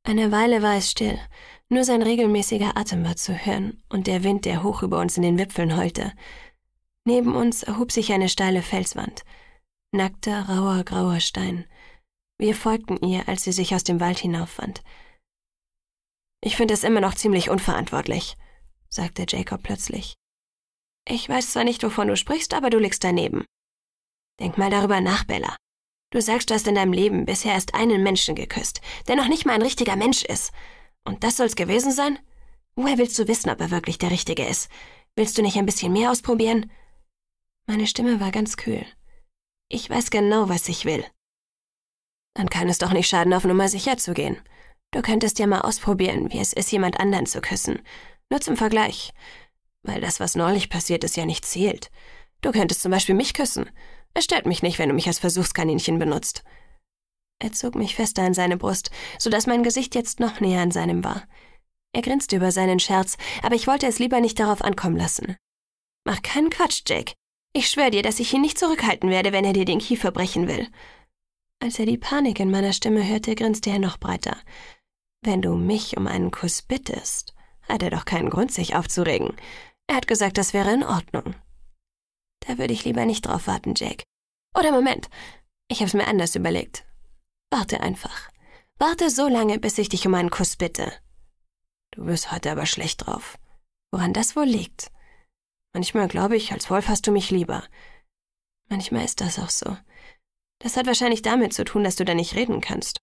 Eine Weile war es still, nur sein regelmäßiger Atem war zu hören und der Wind, der hoch über uns in den Wipfeln heulte. Neben uns erhob sich eine steile Felswand. Nackter, rauer, grauer Stein. Wir folgten ihr, als sie sich aus dem Wald hinaufwand. »Ich finde es immer noch ziemlich unverantwortlich«, sagte Jacob plötzlich. »Ich weiß zwar nicht, wovon du sprichst, aber du liegst daneben. Denk mal darüber nach, Bella. Du sagst, du hast in deinem Leben bisher erst einen Menschen geküsst, der noch nicht mal ein richtiger Mensch ist. Und das soll's gewesen sein? Woher willst du wissen, ob er wirklich der Richtige ist? Willst du nicht ein bisschen mehr ausprobieren?« Meine Stimme war ganz kühl. »Ich weiß genau, was ich will.« »Dann kann es doch nicht schaden, auf Nummer sicher zu gehen. Du könntest ja mal ausprobieren, wie es ist, jemand anderen zu küssen. Nur zum Vergleich. Weil das, was neulich passiert ist, ja nicht zählt. Du könntest zum Beispiel mich küssen. Es stört mich nicht, wenn du mich als Versuchskaninchen benutzt.« Er zog mich fester an seine Brust, sodass mein Gesicht jetzt noch näher an seinem war. Er grinste über seinen Scherz, aber ich wollte es lieber nicht darauf ankommen lassen. »Mach keinen Quatsch, Jake. Ich schwöre dir, dass ich ihn nicht zurückhalten werde, wenn er dir den Kiefer brechen will.« Als er die Panik in meiner Stimme hörte, grinste er noch breiter. »Wenn du mich um einen Kuss bittest, hat er doch keinen Grund, sich aufzuregen. Er hat gesagt, das wäre in Ordnung.« »Da würde ich lieber nicht drauf warten, Jake. Oder Moment, ich hab's mir anders überlegt. Warte einfach. Warte so lange, bis ich dich um einen Kuss bitte.« »Du bist heute aber schlecht drauf. Woran das wohl liegt? Manchmal glaube ich, als Wolf hast du mich lieber. Manchmal ist das auch so. Das hat wahrscheinlich damit zu tun, dass du da nicht reden kannst.«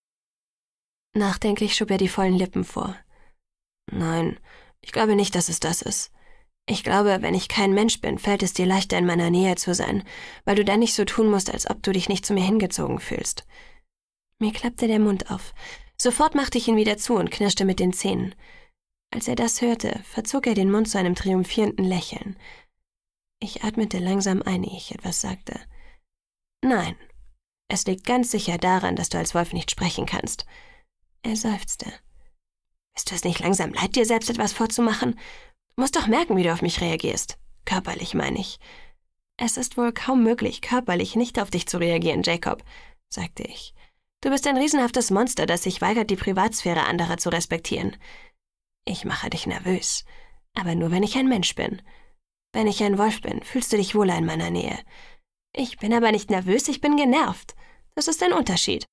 Nachdenklich schob er die vollen Lippen vor. »Nein, ich glaube nicht, dass es das ist. Ich glaube, wenn ich kein Mensch bin, fällt es dir leichter, in meiner Nähe zu sein, weil du dann nicht so tun musst, als ob du dich nicht zu mir hingezogen fühlst.« Mir klappte der Mund auf. Sofort machte ich ihn wieder zu und knirschte mit den Zähnen. Als er das hörte, verzog er den Mund zu einem triumphierenden Lächeln. Ich atmete langsam ein, ehe ich etwas sagte. »Nein, es liegt ganz sicher daran, dass du als Wolf nicht sprechen kannst.« Er seufzte. »Ist es nicht langsam leid, dir selbst etwas vorzumachen? Du musst doch merken, wie du auf mich reagierst. Körperlich, meine ich.« »Es ist wohl kaum möglich, körperlich nicht auf dich zu reagieren, Jacob«, sagte ich. »Du bist ein riesenhaftes Monster, das sich weigert, die Privatsphäre anderer zu respektieren. Ich mache dich nervös, aber nur, wenn ich ein Mensch bin. Wenn ich ein Wolf bin, fühlst du dich wohler in meiner Nähe. Ich bin aber nicht nervös, ich bin genervt. Das ist ein Unterschied.«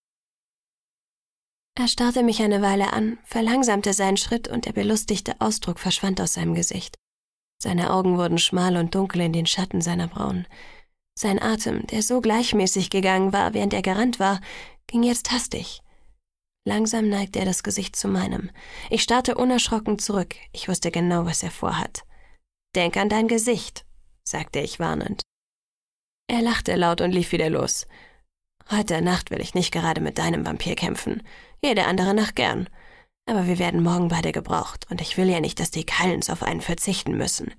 Er starrte mich eine Weile an, verlangsamte seinen Schritt und der belustigte Ausdruck verschwand aus seinem Gesicht. Seine Augen wurden schmal und dunkel in den Schatten seiner Brauen. Sein Atem, der so gleichmäßig gegangen war, während er gerannt war, ging jetzt hastig. Langsam neigte er das Gesicht zu meinem. Ich starrte unerschrocken zurück. Ich wusste genau, was er vorhat. »Denk an dein Gesicht«, sagte ich warnend. Er lachte laut und lief wieder los. »Heute Nacht will ich nicht gerade mit deinem Vampir kämpfen. Jede andere Nacht gern. Aber wir werden morgen beide gebraucht und ich will ja nicht, dass die Cullens auf einen verzichten müssen.«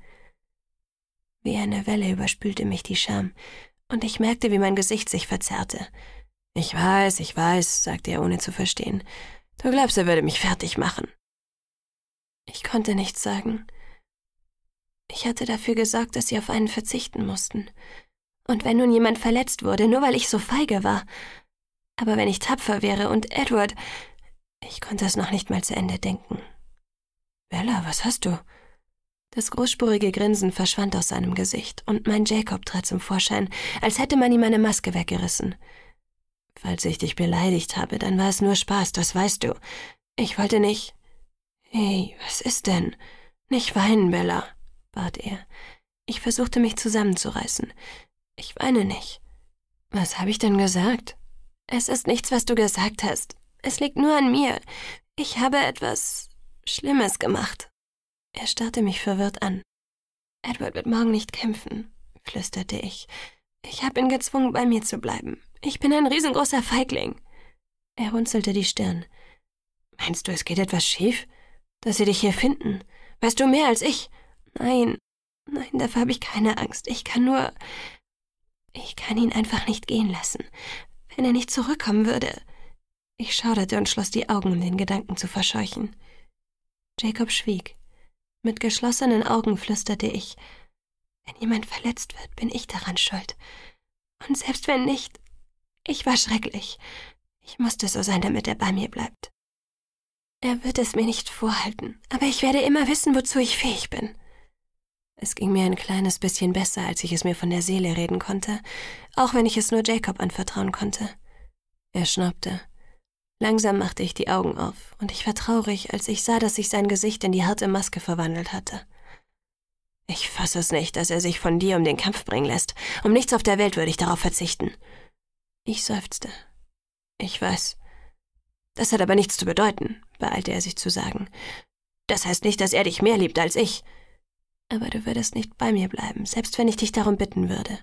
Wie eine Welle überspülte mich die Scham und ich merkte, wie mein Gesicht sich verzerrte. Ich weiß«, sagte er, ohne zu verstehen. »Du glaubst, er würde mich fertig machen.« Ich konnte nichts sagen. Ich hatte dafür gesorgt, dass sie auf einen verzichten mussten. Und wenn nun jemand verletzt wurde, nur weil ich so feige war. Aber wenn ich tapfer wäre und Edward... Ich konnte es noch nicht mal zu Ende denken. »Bella, was hast du?« Das großspurige Grinsen verschwand aus seinem Gesicht und mein Jacob trat zum Vorschein, als hätte man ihm eine Maske weggerissen. »Falls ich dich beleidigt habe, dann war es nur Spaß, das weißt du. Ich wollte nicht...« »Hey, was ist denn? Nicht weinen, Bella«, bat er. Ich versuchte mich zusammenzureißen. »Ich weine nicht.« »Was habe ich denn gesagt?« »Es ist nichts, was du gesagt hast. Es liegt nur an mir. Ich habe etwas Schlimmes gemacht.« Er starrte mich verwirrt an. »Edward wird morgen nicht kämpfen«, flüsterte ich. »Ich habe ihn gezwungen, bei mir zu bleiben. Ich bin ein riesengroßer Feigling.« Er runzelte die Stirn. »Meinst du, es geht etwas schief? Dass sie dich hier finden? Weißt du mehr als ich?« »Nein, dafür habe ich keine Angst. Ich kann ihn einfach nicht gehen lassen. Wenn er nicht zurückkommen würde.« Ich schauderte und schloss die Augen, um den Gedanken zu verscheuchen. Jacob schwieg. Mit geschlossenen Augen flüsterte ich, »Wenn jemand verletzt wird, bin ich daran schuld. Und selbst wenn nicht, ich war schrecklich. Ich musste so sein, damit er bei mir bleibt.« Er wird es mir nicht vorhalten, aber ich werde immer wissen, wozu ich fähig bin. Es ging mir ein kleines bisschen besser, als ich es mir von der Seele reden konnte, auch wenn ich es nur Jacob anvertrauen konnte. Er schnaubte. Langsam machte ich die Augen auf, und ich war traurig, als ich sah, dass sich sein Gesicht in die harte Maske verwandelt hatte. »Ich fasse es nicht, dass er sich von dir um den Kampf bringen lässt. Um nichts auf der Welt würde ich darauf verzichten.« Ich seufzte. »Ich weiß. Das hat aber nichts zu bedeuten«, beeilte er sich zu sagen. »Das heißt nicht, dass er dich mehr liebt als ich. Aber du würdest nicht bei mir bleiben, selbst wenn ich dich darum bitten würde.«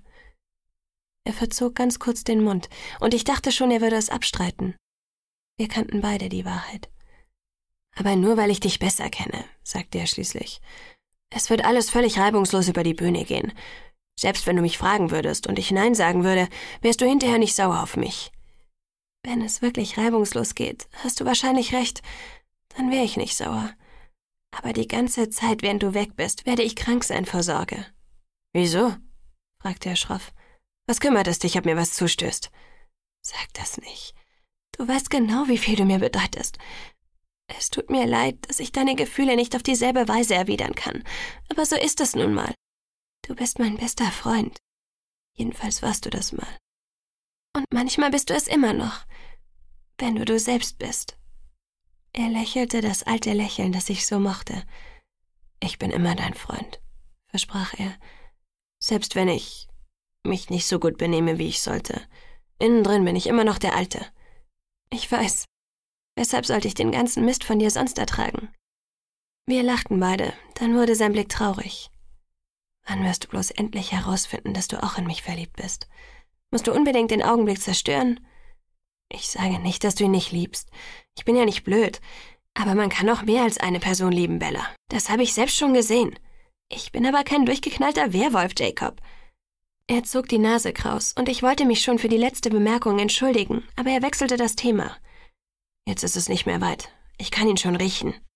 Er verzog ganz kurz den Mund, und ich dachte schon, er würde es abstreiten. Wir kannten beide die Wahrheit. »Aber nur, weil ich dich besser kenne«, sagte er schließlich. »Es wird alles völlig reibungslos über die Bühne gehen. Selbst wenn du mich fragen würdest und ich Nein sagen würde, wärst du hinterher nicht sauer auf mich.« »Wenn es wirklich reibungslos geht, hast du wahrscheinlich recht, dann wäre ich nicht sauer. Aber die ganze Zeit, während du weg bist, werde ich krank sein vor Sorge.« »Wieso?« fragte er schroff. »Was kümmert es dich, ob mir was zustößt?« »Sag das nicht. Du weißt genau, wie viel du mir bedeutest. Es tut mir leid, dass ich deine Gefühle nicht auf dieselbe Weise erwidern kann, aber so ist es nun mal. Du bist mein bester Freund. Jedenfalls warst du das mal. Und manchmal bist du es immer noch, wenn du selbst bist.« Er lächelte das alte Lächeln, das ich so mochte. »Ich bin immer dein Freund«, versprach er, »selbst wenn ich mich nicht so gut benehme, wie ich sollte. Innen drin bin ich immer noch der Alte.« »Ich weiß. Weshalb sollte ich den ganzen Mist von dir sonst ertragen?« Wir lachten beide, dann wurde sein Blick traurig. »Wann wirst du bloß endlich herausfinden, dass du auch in mich verliebt bist? Musst du unbedingt den Augenblick zerstören?« »Ich sage nicht, dass du ihn nicht liebst. Ich bin ja nicht blöd. Aber man kann auch mehr als eine Person lieben, Bella. Das habe ich selbst schon gesehen. Ich bin aber kein durchgeknallter Werwolf, Jacob.« Er zog die Nase kraus, und ich wollte mich schon für die letzte Bemerkung entschuldigen, aber er wechselte das Thema. »Jetzt ist es nicht mehr weit. Ich kann ihn schon riechen.«